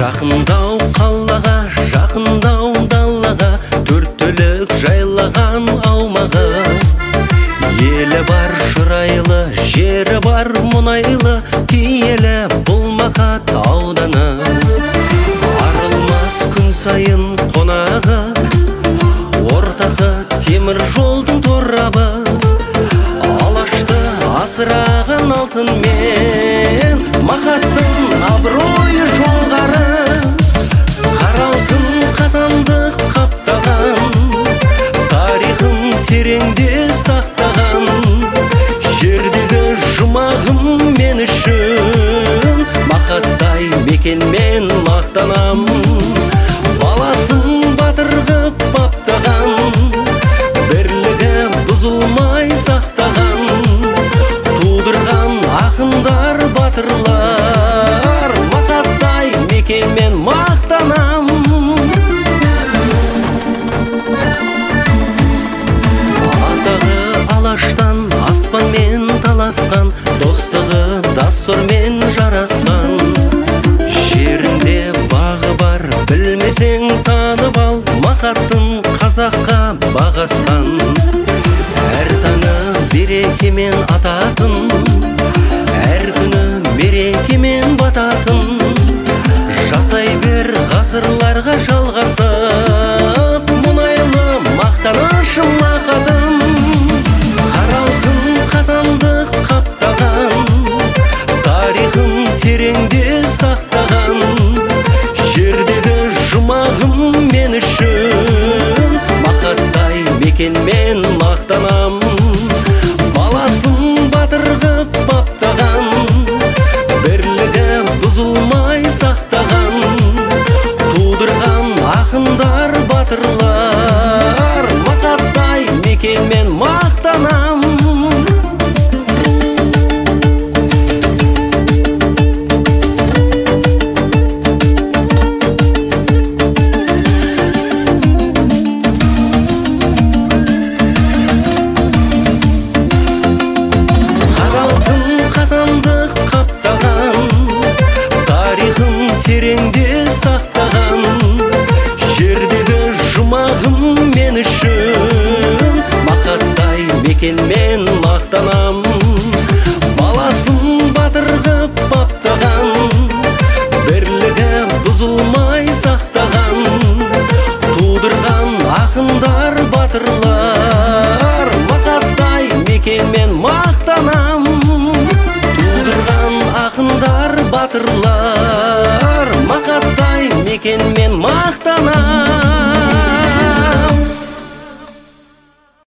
Жақындау қалаға, жақындау далаға, төрт түлік жайлаған аумағы. Елі бар шырайлы, жері бар мұнайлы, киелі бұл Мақат ауданы. Арылмас күн сайын қонағы, ортасы темір жолдың торабы. Алашты асыраған алтынмен, Мақаттың абыройы жоғары. Қара алтын қазандық қаптаған, тарихын тереңде сақтаған. Жердегі жұмағым мен үшін, Мақаттай мекенмен мақтанам. Баласын батыр қып баптаған, бірлігі бұзылмай сақтаған. Тудырған ақындар батырлар, Мақаттай мекенмен мақтанам. Атағы алаштан аспанмен таласқан, достығы дастұрмен жарасқан. Жерінде бағы бар, білмесең танып ал, Мақаттың қазаққа бағасқан. Әр таңы берекемен ататын, әр күні мерекемен бататын. Жасай бер ғасырларға жалғасып, мұнайлы мақтанышым Мақатым. Қара алтын қазандық қаптаған, тарихын тереңде сақтаған. Жердегі жұмағым мен үшін, Мақаттай мекенмен мақтанам. Баласын батыр қып баптаған, бірлігі бұзылмай сақтаған. Тудырған ақындар батырлар, Мақаттай мекенмен мақтанам. Тереңде сақтаған, жердегі жұмағым мен үшін, Мақаттай мекенмен мақтанам. Баласын батыр қып баптаған, бірлігі бұзылмай сақтаған. Тудырған ақындар батырлар, Мақаттай мекенмен мақтанам. Тудырған ақындар батырлар, Мақаттай мекен